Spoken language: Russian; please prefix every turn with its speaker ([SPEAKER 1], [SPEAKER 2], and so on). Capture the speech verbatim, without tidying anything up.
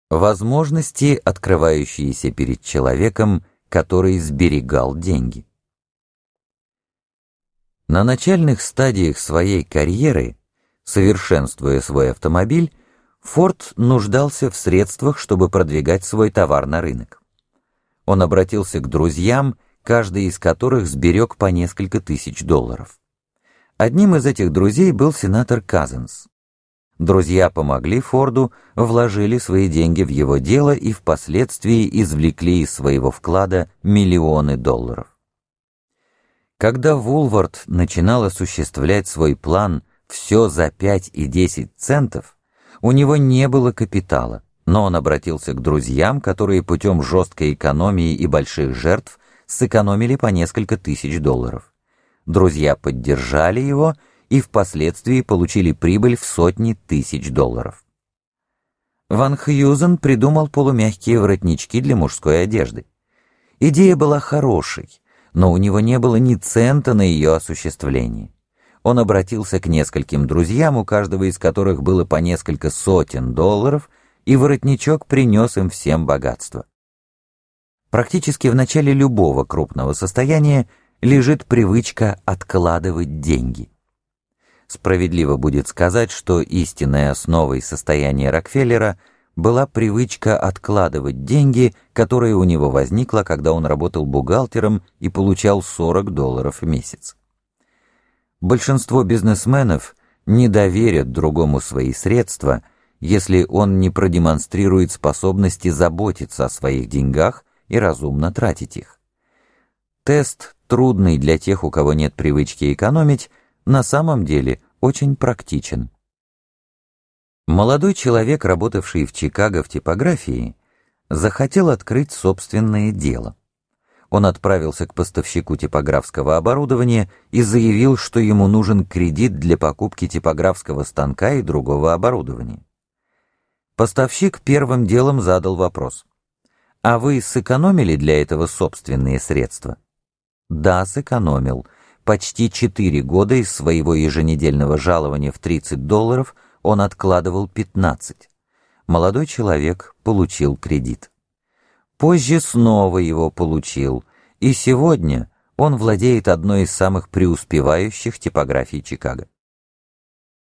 [SPEAKER 1] Возможности, открывающиеся перед человеком, который сберегал деньги. На начальных стадиях своей карьеры, совершенствуя свой автомобиль, Форд нуждался в средствах, чтобы продвигать свой товар на рынок. Он обратился к друзьям, каждый из которых сберег по несколько тысяч долларов. Одним из этих друзей был сенатор Казенс. Друзья помогли Форду, вложили свои деньги в его дело и впоследствии извлекли из своего вклада миллионы долларов. Когда Вулвард начинал осуществлять свой план «все за пять и десять центов», у него не было капитала, но он обратился к друзьям, которые путем жесткой экономии и больших жертв сэкономили по несколько тысяч долларов. Друзья поддержали его и впоследствии получили прибыль в сотни тысяч долларов. Ван Хьюзен придумал полумягкие воротнички для мужской одежды. Идея была хорошей, но у него не было ни цента на ее осуществление. Он обратился к нескольким друзьям, у каждого из которых было по несколько сотен долларов, и воротничок принес им всем богатство. Практически в начале любого крупного состояния лежит привычка откладывать деньги. Справедливо будет сказать, что истинной основой состояния Рокфеллера была привычка откладывать деньги, которая у него возникла, когда он работал бухгалтером и получал сорок долларов в месяц. Большинство бизнесменов не доверят другому свои средства, если он не продемонстрирует способности заботиться о своих деньгах и разумно тратить их. Тест, трудный для тех, у кого нет привычки экономить, на самом деле очень практичен. Молодой человек, работавший в Чикаго в типографии, захотел открыть собственное дело. Он отправился к поставщику типографского оборудования и заявил, что ему нужен кредит для покупки типографского станка и другого оборудования. Поставщик первым делом задал вопрос: «А вы сэкономили для этого собственные средства?» «Да, сэкономил. Почти четыре года из своего еженедельного жалования в тридцать долларов он откладывал пятнадцать. Молодой человек получил кредит. Позже снова его получил, и сегодня он владеет одной из самых преуспевающих типографий Чикаго.